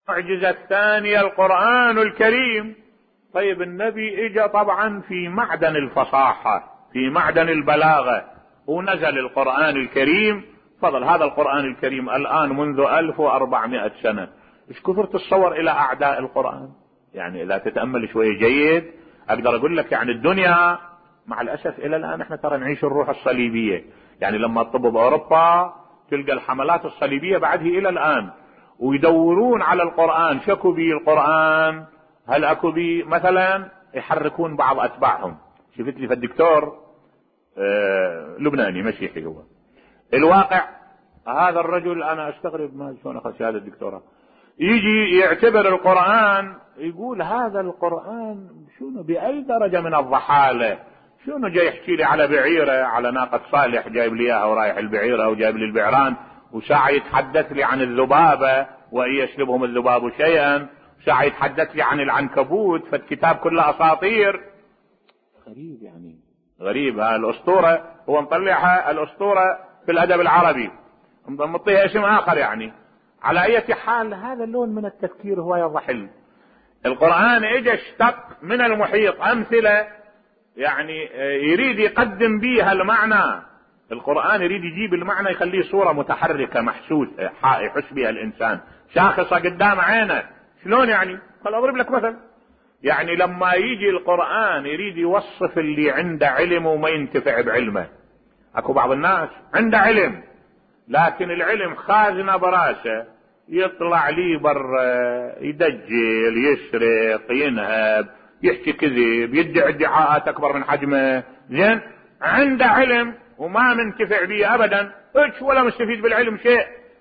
المعجزة الثانية القرآن الكريم. طيب النبي اجى طبعا في معدن الفصاحة، في معدن البلاغة، ونزل القرآن الكريم. فضل هذا القرآن الكريم الآن منذ 1400 سنة. ايش كثر تتصور الى اعداء القرآن؟ يعني اذا تتأمل شوية جيد اقدر اقول لك يعني الدنيا مع الاسف الى الان احنا ترى نعيش الروح الصليبية. يعني لما تطب باوروبا تلقى الحملات الصليبية بعده الى الان، ويدورون على القرآن، شكوا به القرآن، هل اكو به مثلا، يحركون بعض اتباعهم. شفت لي فالدكتور لبناني مسيحي هو، الواقع هذا الرجل انا استغرب ما شلون اخذ شهادة الدكتوراه، يجي يعتبر القرآن، يقول هذا القرآن شنو بأي درجة من الضحالة، شنو جاي يحكي لي على بعيرة، على ناقة صالح جايب لي اياها ورايح البعيرة وجايب لي البعران، وساعة يتحدث لي عن الذبابة وإن يسلبهم الذباب شيئا، ساعة يتحدث لي عن العنكبوت، فالكتاب كله اساطير. غريب يعني، غريب. الاسطورة هو مطلعها الاسطورة في الادب العربي، مطيها اسم اخر يعني. على اي حال هذا اللون من التفكير هو يضحل. القرآن اجى اشتق من المحيط امثلة يعني يريد يقدم بيها المعنى. القرآن يريد يجيب المعنى يخليه صورة متحركة محسوسة يحس بها الانسان، شاخصة قدام عينه. شلون يعني؟ خل اضرب لك مثل. يعني لما يجي القرآن يريد يوصف اللي عنده علم وما ينتفع بعلمه. اكو بعض الناس عنده علم لكن العلم خازنه براسه، يطلع لي بر يدجل، يسرق، ينهب، يحكي كذب، يدعي ادعاءات اكبر من حجمه. زين، عنده علم وما منتفع به ابدا، ولا مستفيد بالعلم شيء،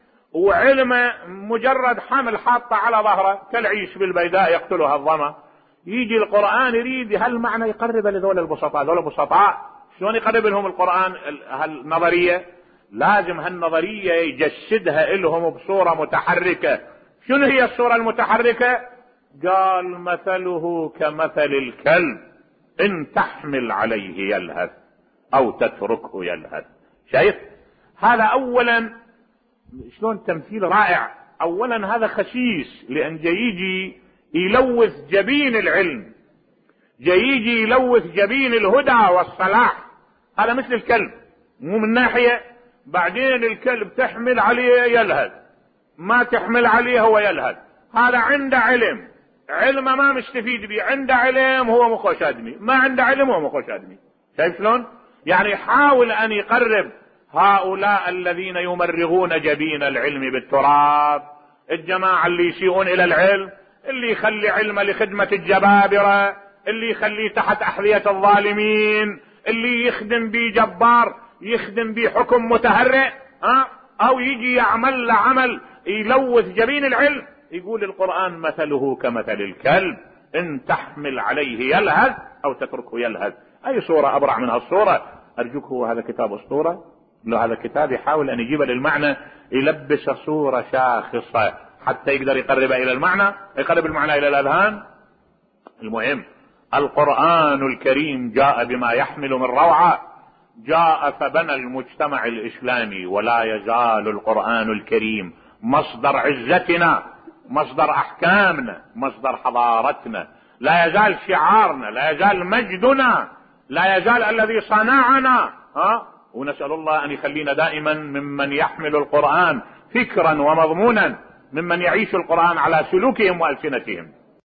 وعلمه مجرد حمل حاطه على ظهره كالعيش بالبيداء يقتلها الظما. يجي القرآن يريد هالمعنى يقرب لذول البسطاء. ذول البسطاء شلون يقرب لهم القرآن هالنظرية؟ لازم هالنظرية يجسدها لهم بصورة متحركة. شنو هي الصورة المتحركة؟ قال مثله كمثل الكلب ان تحمل عليه يلهث او تتركه يلهث. شايف هذا؟ اولا شلون تمثيل رائع. اولا هذا خسيس، لان جيجي يلوث جبين العلم، جيجي يلوث جبين الهدى والصلاح. هذا مثل الكلب، مو من ناحية. بعدين الكلب تحمل عليه يلهث، ما تحمل عليه هو يلهث. هذا عنده علم، علمه ما مستفيد به، عنده علم هو مخوش ادمي، ما عنده علم هو مخوش ادمي. شايف شلون؟ يعني يحاول ان يقرب هؤلاء الذين يمرغون جبين العلم بالتراب، الجماعة اللي يسيئون الى العلم، اللي يخلي علمه لخدمة الجبابرة، اللي يخليه تحت احذية الظالمين، اللي يخدم بيه جبار، يخدم بيه حكم متهرئ، او يجي يعمل له عمل يلوث جبين العلم. يقول القرآن مثله كمثل الكلب ان تحمل عليه يلهث او تتركه يلهث. اي صورة ابرع من هالصورة؟ ارجوك هو هذا كتاب اسطورة؟ لو هذا كتاب يحاول ان يجيب للمعنى، يلبس صورة شاخصة حتى يقدر يقرب الى المعنى، يقرب المعنى الى الاذهان. المهم القرآن الكريم جاء بما يحمل من روعة، جاء فبنى المجتمع الاسلامي. ولا يزال القرآن الكريم مصدر عزتنا، مصدر احكامنا، مصدر حضارتنا، لا يزال شعارنا، لا يزال مجدنا، لا يزال الذي صنعنا. ونسأل الله ان يخلينا دائما ممن يحمل القرآن فكرا ومضمونا، ممن يعيش القرآن على سلوكهم والسنتهم.